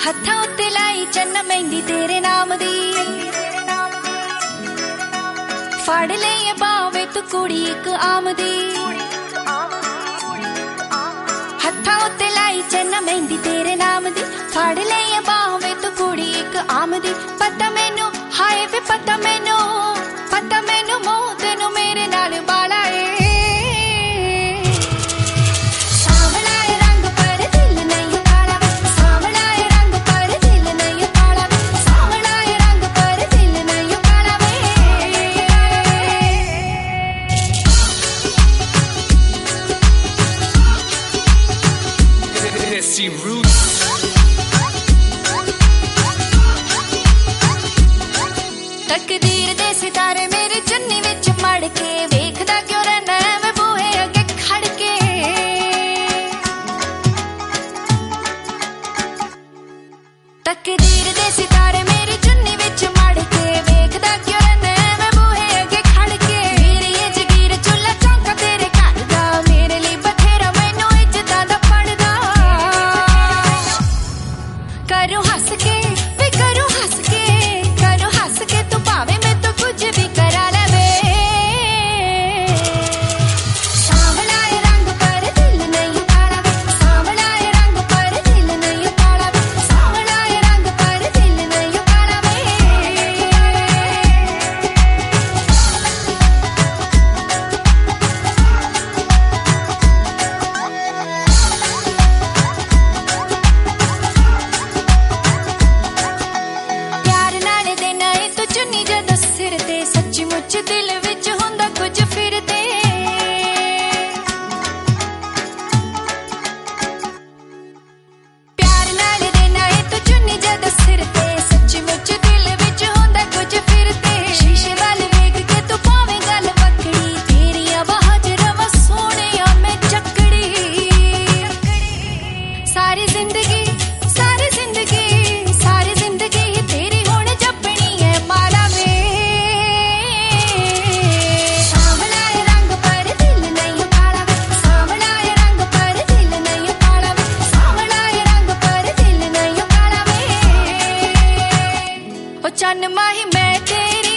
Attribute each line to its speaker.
Speaker 1: हत्थां उत्ते लाई चन्न मेहंदी तेरे नाम दी फड़ ले बावे तू कुड़ी एक आम दी हत्थां उत्ते लाई चन्न मेहंदी तेरे नाम दी फड़ ले बावे तू कुड़ी एक आम दी पता मैनू हाय वे पता मैनू मोह तेनू मेरे नाल बाला तकदीर दे सितारे मेरे चुन्नी विच मड़ के वेखदा क्यों रहना मैं बूहे अगे खड़ के तकदीर दे सितारे मेरे चुन्नी विच मड़ के वेखदा क्यों रहना मैं बूहे अगे खड़ के मेरी ये जगीर चुल्ला चौंका तेरे घर दा मेरे लिए बथेरा मैनू इज्जतां दा पड़दा करूं हंस के वे करूं हंस के तू भावे मैं तो कुछ भी करा लवे सांवला रंग पर दिल नहीं काला सांवला रंग पर दिल नहीं काला सांवला रंग पर दिल नहीं काला प्यार नाल देना है तो चुन्नी जदों सिर ते सच्ची मुच दिल विच हुंदा कुछ फिर ते प्यार नाल देना है तो चुन्नी जदों सिर ते सच्ची मुच दिल विच हुंदा कुछ फिर ते शीशे वाल वेख के तू पावे गल पकड़ी तेरियां बाहां च रवां सोहणिया मैं चकड़ी सारी जिंदगी तेरी हुण जपनी है माला वे सांवला रंग पर दिल नहीं काला सांवला रंग पर दिल नहीं काला सांवला रंग पर दिल नहीं काला वे ओ चन्न माही मैं तेरी